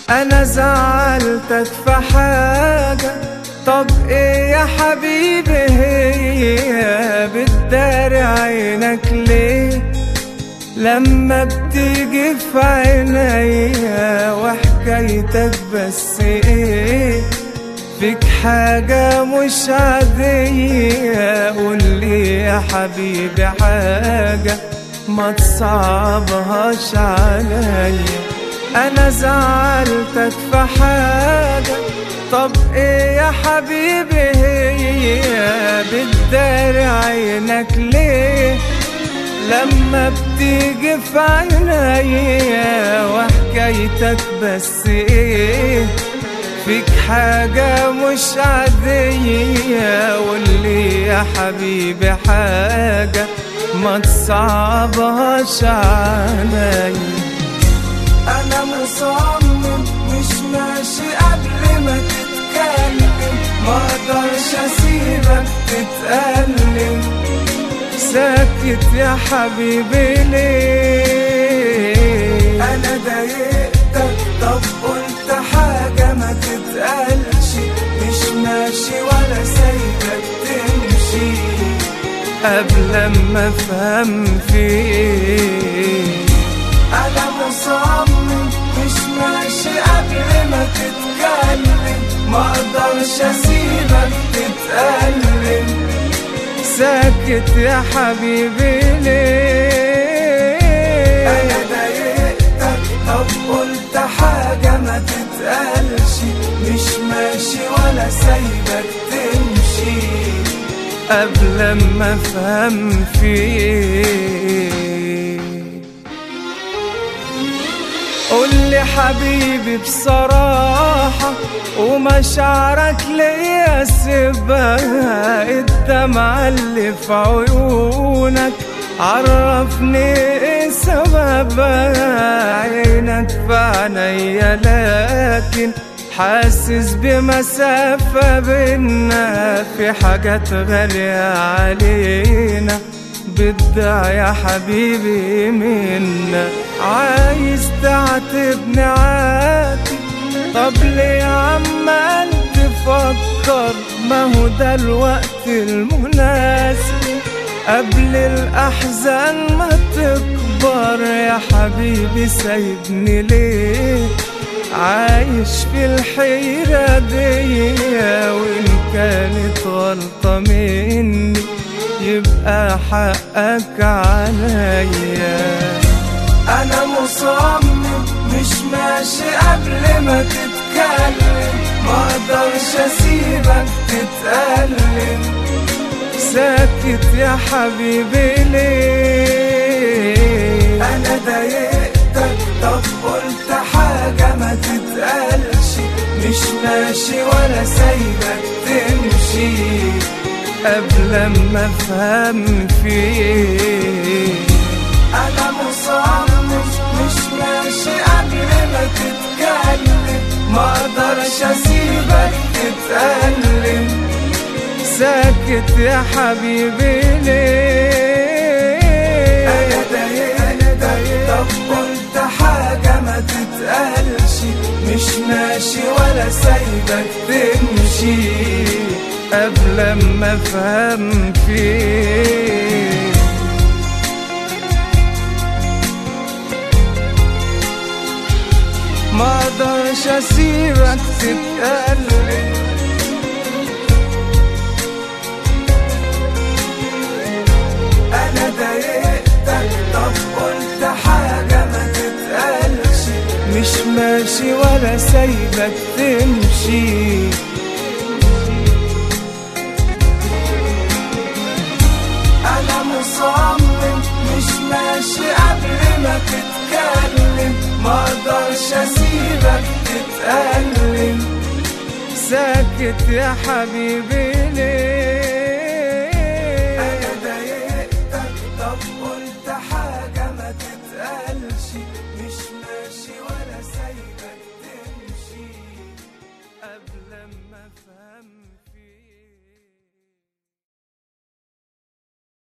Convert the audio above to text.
انا زعلتك في حاجة؟ طب ايه يا حبيبي هي بتداري عينك ليه؟ لما بتيجي في عينيا وحكايتك بس ايه؟ فيك حاجة مش عادية، قولي يا حبيبي حاجة ما تصعبهاش عليا. انا زعلتك في حاجة؟ طب ايه يا حبيبي هي بتداري عينك ليه؟ لما بتيجي في عينيا وحكايتك بس ايه؟ فيك حاجة مش عادية، قولي يا حبيبي حاجة ما تصعبهاش عليا. أنا مصمم مش ماشي قبل ما تتكلم، مقدرش أسيبك تتألم. ساكت يا حبيبي ليه؟ أنا ضايقتك؟ طب قلت حاجة ما تتقالش، مش ماشي ولا سايبك تمشي قبل ما أفهم فيه. أنا مصمم مش ماشي قبل ما تتكلم، مقدرش أسيبك تتألم. ساكت يا حبيبي ليه؟ أنا ضايقتك؟ طب قلت حاجة ما تتقالش، مش ماشي ولا سايبك تمشي قبل ما أفهم فيه. قولي حبيبي بصراحة ومشاعرك ليا سيبها، الدمعة اللي في عيونك عرفني ايه سببها. عينك في عينيا لكن حاسس بمسافة بينا، في حاجات غالية علينا بدها يا حبيبي منا. عايز تعاتبني عاتب، طب ليه عمال تفكر؟ ما هو ده الوقت المناسب قبل الأحزان ما تكبر. يا حبيبي سايبني ليه عايش في الحيرة دي؟ وإن كانت غلطة مني يبقى حقك عليا. أنا مصمم مش ماشي قبل ما تتكلم، مقدرش أسيبك تتألم. ساكت يا حبيبي ليه؟ أنا ضايقتك؟ طب قلت حاجة ما تتقالش، مش ماشي ولا سايبك تمشي قبل ما أفهم فيه. أنا مصمم مش ماشي قبل ما تتكلم، مقدرش أسيبك تتألم. ساكت يا حبيبي ليه؟ أنا ضايقتك؟ طب قلت حاجة ما تتقالش، مش ماشي ولا سايبك تمشي قبل ما أفهم فيه. ما اقدرش اسيبك تتألم. انا ضايقتك؟ طب قلت حاجة ما تتقالش، مش ماشي ولا سايبك تمشي. انا مصمم مش ماشي قبل ما تتكلم، ما اقدرش اسيبك تتألم. ساكت يا حبيبي ليه؟ انا ضايقتك؟ طب قلت حاجة ما تتقالش، مش ماشي ولا سايبك